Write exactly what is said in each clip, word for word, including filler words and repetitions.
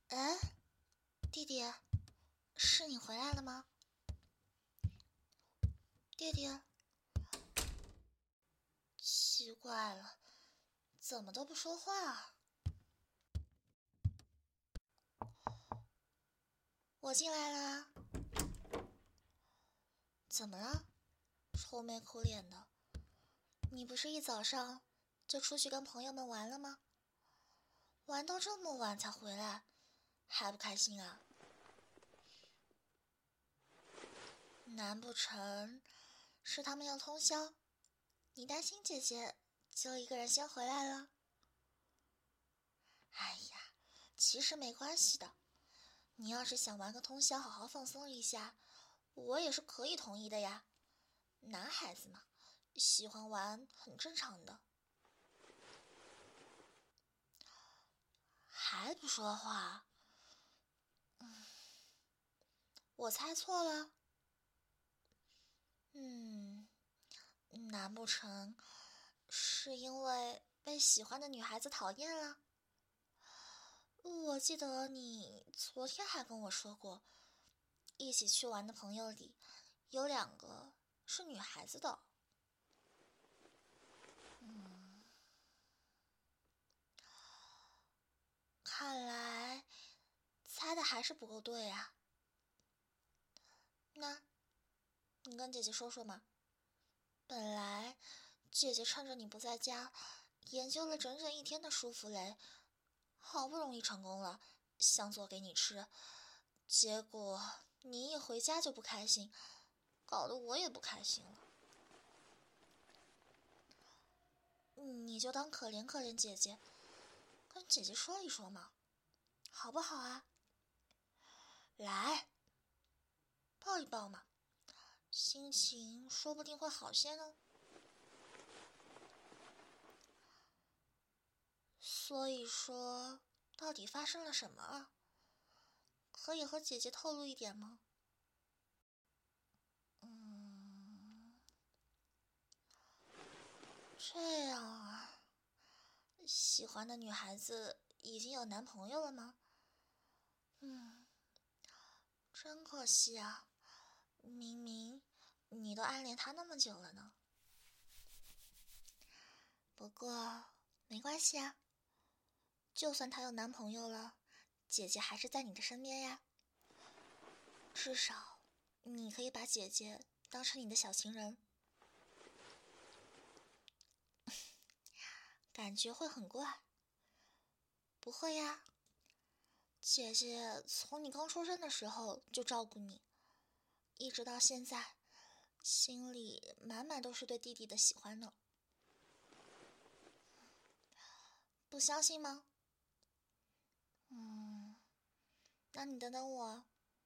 哎，弟弟，是你回来了吗？弟弟，奇怪了，怎么都不说话啊？我进来啦。怎么了？愁眉苦脸的。你不是一早上就出去跟朋友们玩了吗？玩到这么晚才回来，还不开心啊？难不成是他们要通宵？你担心姐姐就一个人先回来了？哎呀，其实没关系的。你要是想玩个通宵，好好放松一下，我也是可以同意的呀。男孩子嘛，喜欢玩很正常的。还不说话？嗯，我猜错了？嗯，难不成是因为被喜欢的女孩子讨厌了？我记得你昨天还跟我说过，一起去玩的朋友里有两个是女孩子的。嗯，看来猜的还是不够对啊。那，你跟姐姐说说嘛。本来姐姐趁着你不在家，研究了整整一天的舒芙蕾，好不容易成功了，想做给你吃，结果你一回家就不开心，搞得我也不开心了。你就当可怜可怜姐姐，跟姐姐说一说嘛，好不好啊？来，抱一抱嘛，心情说不定会好些呢。所以说，到底发生了什么啊？可以和姐姐透露一点吗？嗯，这样啊，喜欢的女孩子已经有男朋友了吗？嗯，真可惜啊，明明你都暗恋他那么久了呢。不过没关系啊，就算他有男朋友了，姐姐还是在你的身边呀。至少你可以把姐姐当成你的小情人，感觉会很怪。不会呀，姐姐从你刚出生的时候就照顾你，一直到现在，心里满满都是对弟弟的喜欢呢。不相信吗？嗯，那你等等我。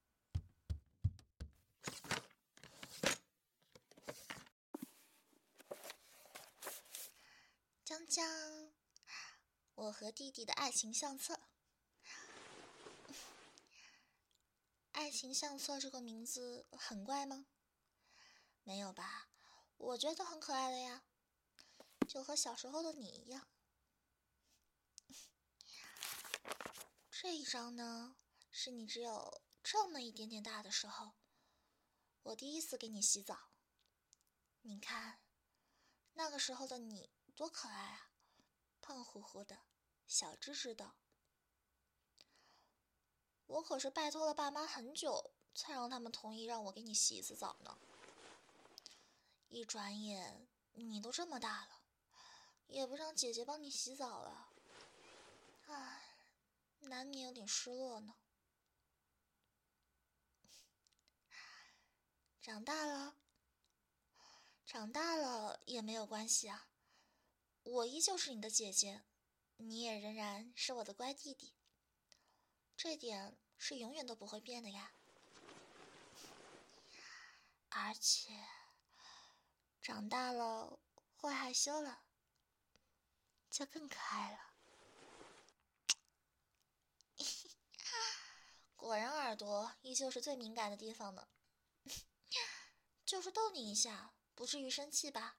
江江，我和弟弟的爱情相册。爱情相册这个名字很怪吗？没有吧，我觉得很可爱的呀，就和小时候的你一样。这一张呢，是你只有这么一点点大的时候，我第一次给你洗澡。你看，那个时候的你多可爱啊，胖乎乎的，小只只的。我可是拜托了爸妈很久，才让他们同意让我给你洗一次澡呢。一转眼，你都这么大了，也不让姐姐帮你洗澡了，唉，难免有点失落呢。长大了，长大了也没有关系啊，我依旧是你的姐姐，你也仍然是我的乖弟弟，这点是永远都不会变的呀。而且，长大了会害羞了，就更可爱了。果然耳朵依旧是最敏感的地方呢。就是逗你一下，不至于生气吧？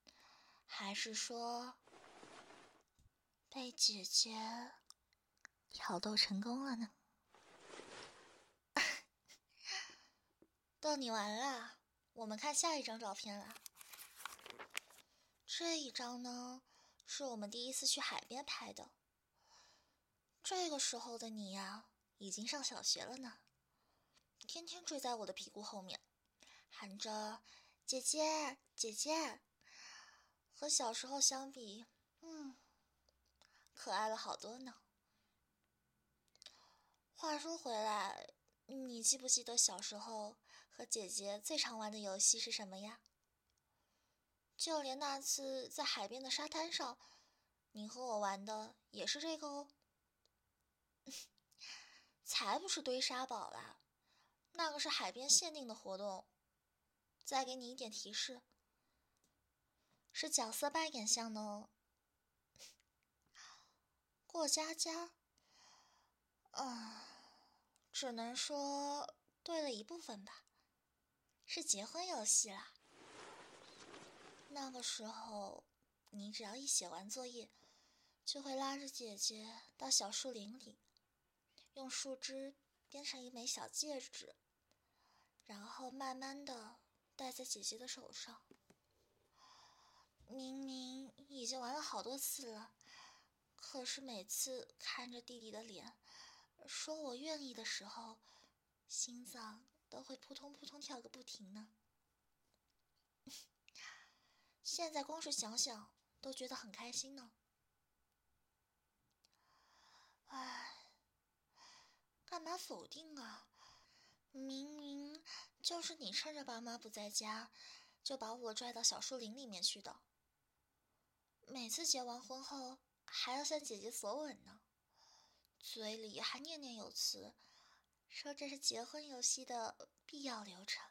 还是说被姐姐挑逗成功了呢。逗你玩啦，我们看下一张照片啦。这一张呢，是我们第一次去海边拍的。这个时候的你呀，已经上小学了呢，天天追在我的屁股后面，喊着姐姐姐姐。和小时候相比，嗯，可爱了好多呢。话说回来，你记不记得小时候和姐姐最常玩的游戏是什么呀？就连那次在海边的沙滩上，你和我玩的也是这个哦。才不是堆沙堡啦，那个是海边限定的活动。再给你一点提示，是角色扮演项呢。过家家，嗯，只能说对了一部分吧，是结婚游戏啦。那个时候，你只要一写完作业，就会拉着姐姐到小树林里，用树枝编成一枚小戒指，然后慢慢的戴在姐姐的手上。明明已经玩了好多次了，可是每次看着弟弟的脸，说我愿意的时候，心脏都会扑通扑通跳个不停呢。现在光是想想都觉得很开心呢。唉，干嘛否定啊？明明就是你趁着爸妈不在家，就把我拽到小树林里面去的。每次结完婚后，还要向姐姐索吻呢，嘴里还念念有词，说这是结婚游戏的必要流程。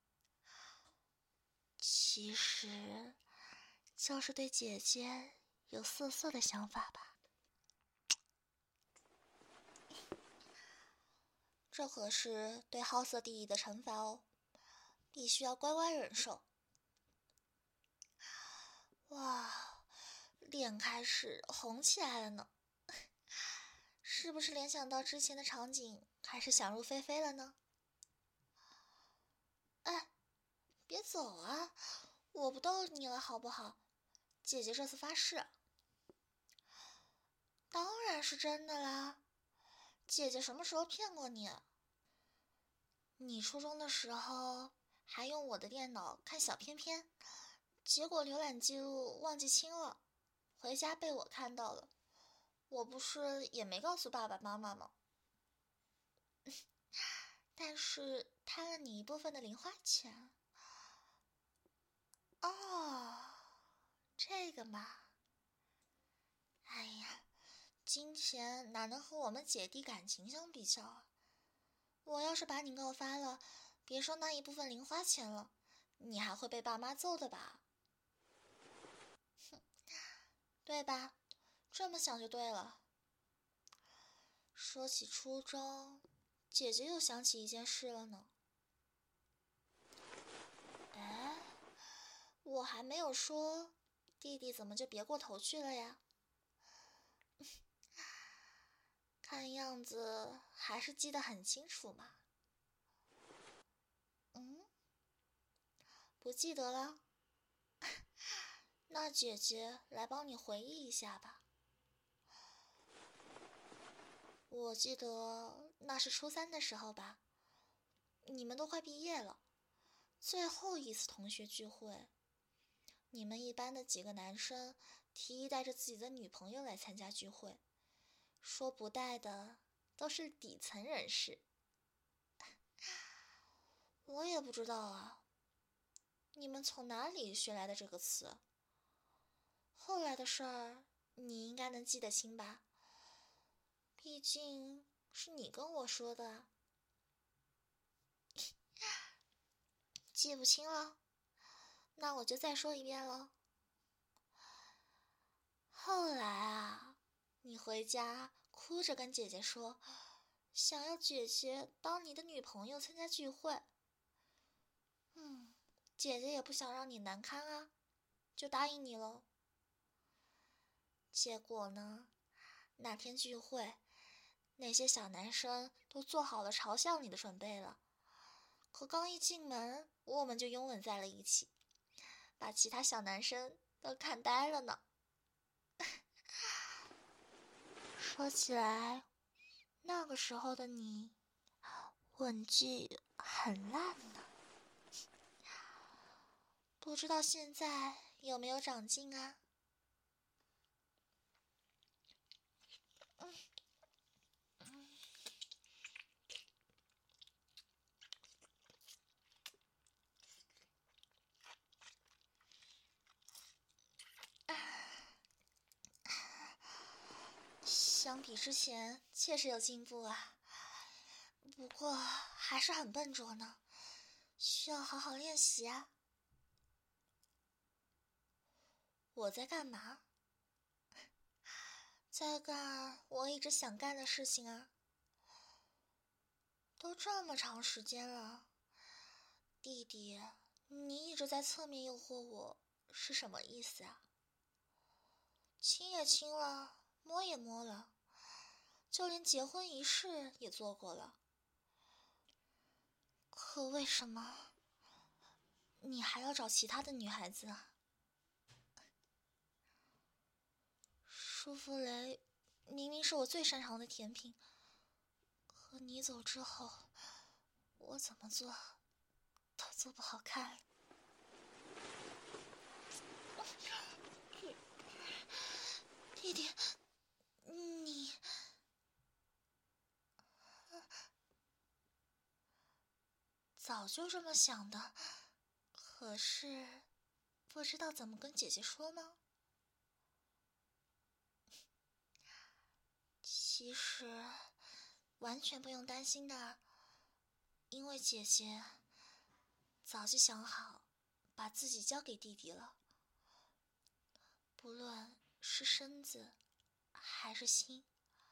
其实，就是对姐姐有色色的想法吧。这可是对好色弟弟的惩罚哦，必须要乖乖忍受。哇，脸开始红起来了呢，是不是联想到之前的场景，开始想入非非了呢？哎，别走啊，我不逗你了好不好？姐姐这次发誓。当然是真的啦，姐姐什么时候骗过你？你初中的时候还用我的电脑看小片片，结果浏览记录忘记清了，回家被我看到了，我不是也没告诉爸爸妈妈吗？但是贪了你一部分的零花钱。哦，这个嘛，哎呀，金钱哪能和我们姐弟感情相比较啊？我要是把你告发了，别说那一部分零花钱了，你还会被爸妈揍的吧？哼，对吧？这么想就对了。说起初中，姐姐又想起一件事了呢。哎，我还没有说，弟弟怎么就别过头去了呀？看样子还是记得很清楚嘛。嗯，不记得了？那姐姐来帮你回忆一下吧。我记得那是初三的时候吧，你们都快毕业了，最后一次同学聚会，你们一班的几个男生提议带着自己的女朋友来参加聚会，说不带的都是底层人士。我也不知道啊，你们从哪里学来的这个词？后来的事儿你应该能记得清吧？毕竟是你跟我说的啊。记不清了，那我就再说一遍了。后来啊，你回家哭着跟姐姐说，想要姐姐当你的女朋友参加聚会。嗯，姐姐也不想让你难堪啊，就答应你了。结果呢，那天聚会， 那些小男生都做好了朝向你的准备了。可刚一进门，我们就拥吻在了一起，把其他小男生都看呆了呢。说起来，那个时候的你，吻技很烂呢。不知道现在有没有长进啊？嗯嗯相比之前，确实有进步啊，不过还是很笨拙呢，需要好好练习啊。我在干嘛？在干我一直想干的事情啊。都这么长时间了，弟弟，你一直在侧面诱惑我，是什么意思啊？亲也亲了，摸也摸了，就连结婚仪式也做过了，可为什么你还要找其他的女孩子啊？舒芙蕾明明是我最擅长的甜品，可你走之后，我怎么做都做不好看。弟弟，你早就这么想的，可是不知道怎么跟姐姐说吗？其实完全不用担心的，因为姐姐早就想好把自己交给弟弟了，不论是身子还是心。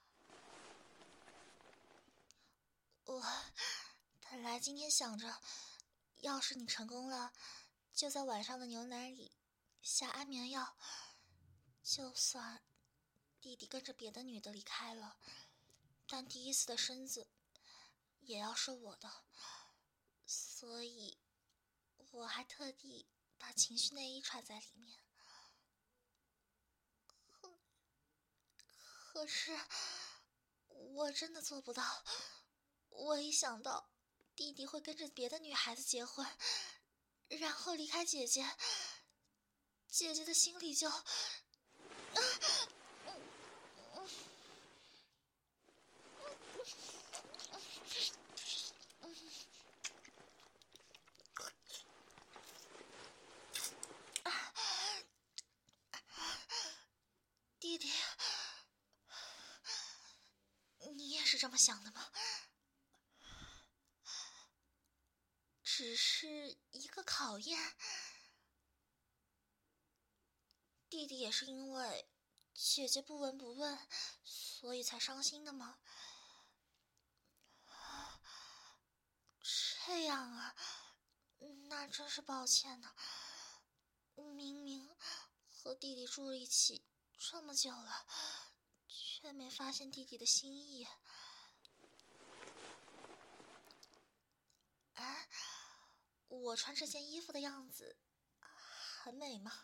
我本来今天想着，要是你成功了，就在晚上的牛奶里下安眠药，就算弟弟跟着别的女的离开了，但第一次的身子也要是我的，所以我还特地把情绪内衣穿在里面。可可是我真的做不到，我一想到弟弟会跟着别的女孩子结婚，然后离开姐姐，姐姐的心里就……啊弟弟，你也是这么想的吗？只是一个考验。弟弟也是因为姐姐不闻不问，所以才伤心的吗？这样啊，那真是抱歉呢。明明和弟弟住一起这么久了，却没发现弟弟的心意。啊，我穿这件衣服的样子很美吗？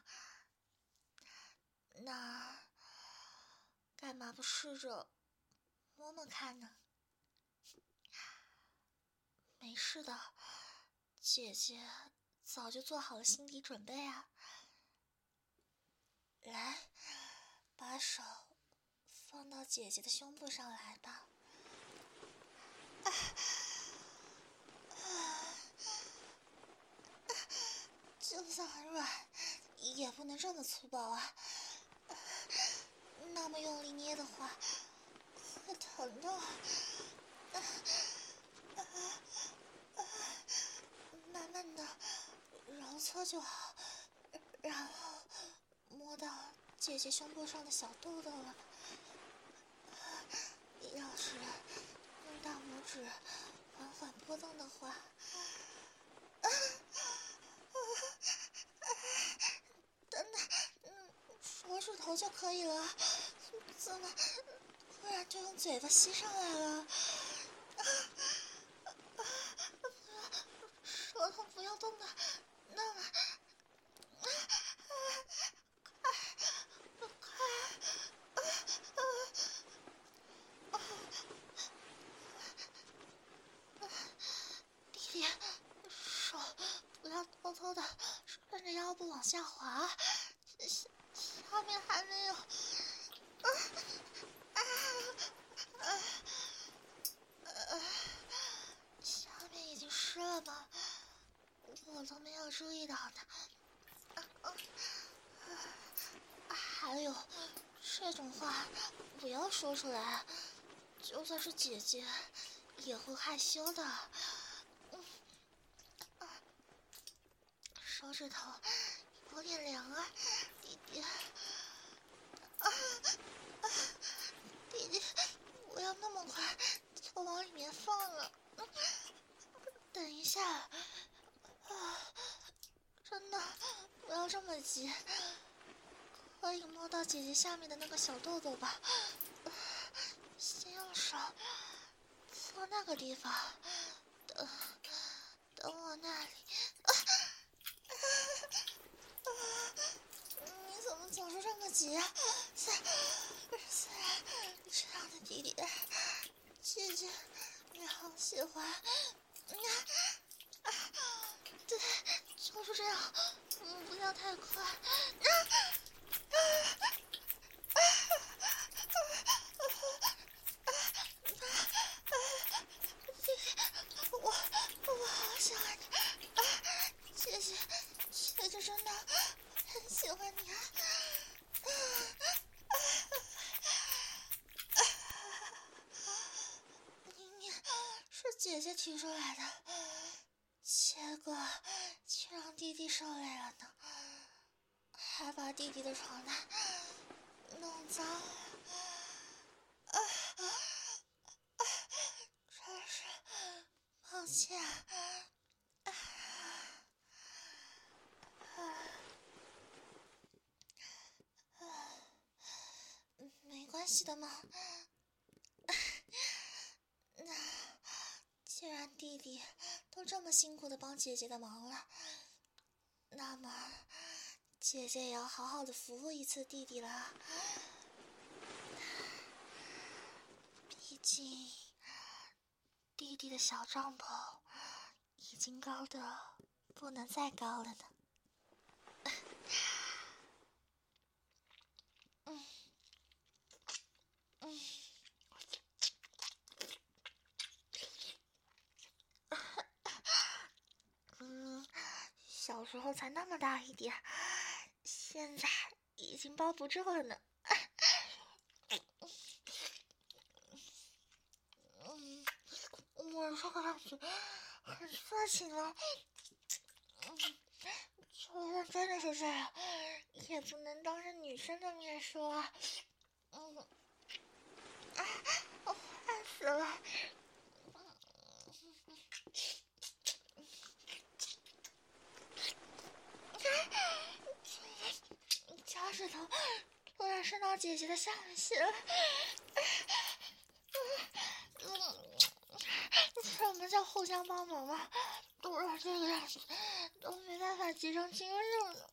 那干嘛不试着摸摸看呢？没事的，姐姐早就做好了心理准备啊。来，把手放到姐姐的胸部上来吧。啊啊就算很软，也不能这么粗暴啊！那么用力捏的话，会疼的。啊啊啊！慢慢的揉搓就好，然后摸到姐姐胸部上的小痘痘了。要是用大拇指缓缓拨动的话，啊啊啊！等等，嗯，手指头就可以了。怎么会然就用嘴巴吸上来了。舌头不要动的那么弟弟，手不要偷偷的顺着腰部往下滑，下下面还没有。啊啊啊啊！下面已经湿了吗？我都没有注意到呢。啊啊啊！还有，这种话不要说出来，就算是姐姐也会害羞的。嗯啊，手指头有点凉啊，弟弟。啊啊！弟弟，不要那么快就往里面放了。嗯、等一下，啊，真的不要这么急。可以摸到姐姐下面的那个小豆豆吧？先用手搓那个地方，等等我那里。啊啊啊！你怎么总是这么急啊？虽虽然这样的弟弟，姐姐也好喜欢。啊啊！对，就是这样，嗯，不要太快。啊啊啊！我我好喜欢你啊！姐姐，姐姐真的很喜欢你啊！明明是姐姐提出来的，结果却让弟弟受累了呢，还把弟弟的床单弄脏了。啊啊啊！真是抱歉。啊啊啊！没关系的嘛。那既然弟弟都这么辛苦的帮姐姐的忙了，那么姐姐也要好好的服务一次弟弟了。毕竟弟弟的小帐篷已经高的不能再高了呢。嗯嗯嗯，小时候才那么大一点，现在已经包不住了呢。嗯，我说上去很色情了。嗯，就算真的是这样，也不能当着女生的面说啊。嗯，啊，我烦死了。脚趾头突然伸到姐姐的下面去了。什么叫互相帮忙啊？都让这个样子，都没办法集上精神了。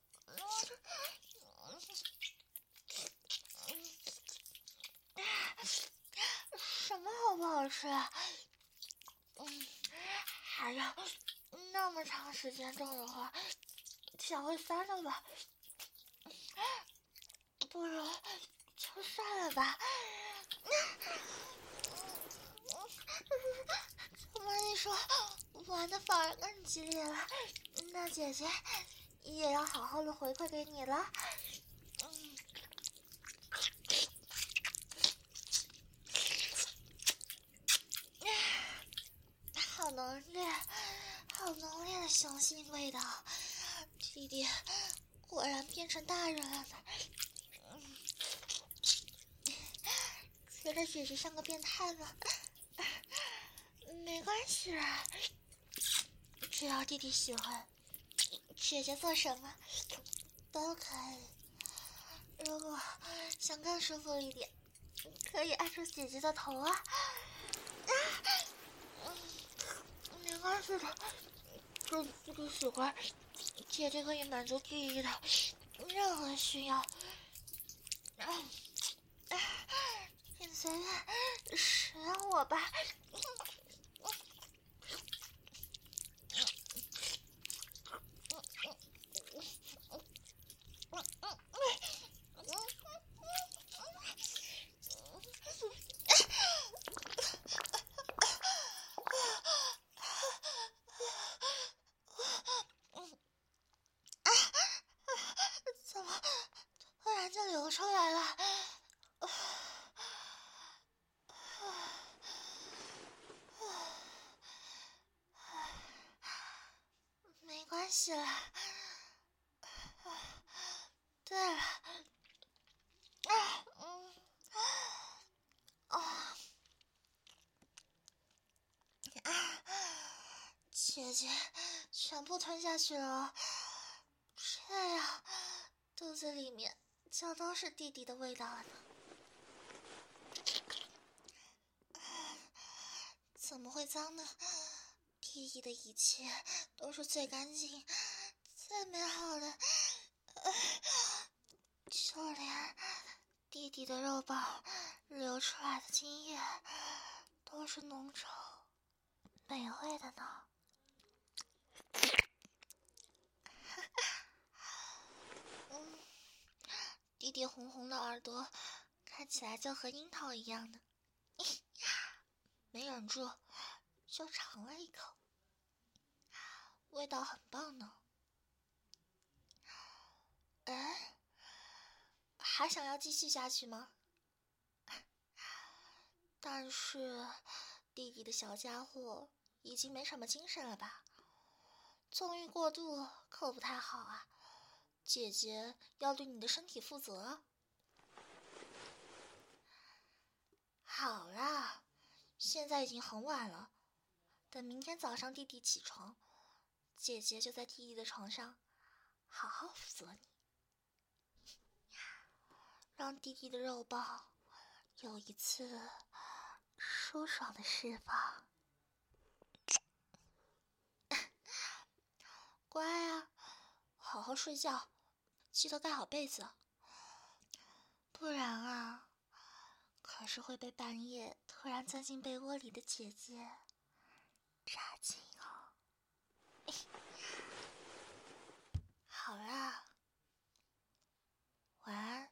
什么好不好吃啊？嗯，还要那么长时间动的话，脚会酸的吧？不如就算了吧。这么一说，玩的反而更激烈了。那姐姐也要好好的回馈给你了。嗯，好浓烈，好浓烈的雄性味道。弟弟果然变成大人了呢。嗯，觉得姐姐像个变态了。没关系啦，只要弟弟喜欢，姐姐做什么都可以。如果想更舒服一点， 可以按住姐姐的头啊！啊，没关系的，这这个喜欢，姐姐可以满足弟弟的任何需要。啊啊，你随便使我吧。流出来了，没关系了。对了，啊，嗯，哦，啊，姐姐全部吞下去了，这样肚子里面就都是弟弟的味道了呢。怎么会脏呢？弟弟的一切都是最干净、最美好的，就连弟弟的肉棒流出来的精液都是浓稠、美味的呢。嗯，弟弟红红的耳朵看起来就和樱桃一样的，没忍住就尝了一口，味道很棒呢。哎，还想要继续下去吗？但是弟弟的小家伙已经没什么精神了吧？纵欲过度可不太好啊，姐姐要对你的身体负责。好啦，现在已经很晚了，等明天早上弟弟起床，姐姐就在弟弟的床上好好辅佐你，让弟弟的肉棒有一次舒爽的释放。乖啊，好好睡觉，记得盖好被子，不然啊，可是会被半夜突然钻进被窝里的姐姐扎惊哦。好啦，晚安。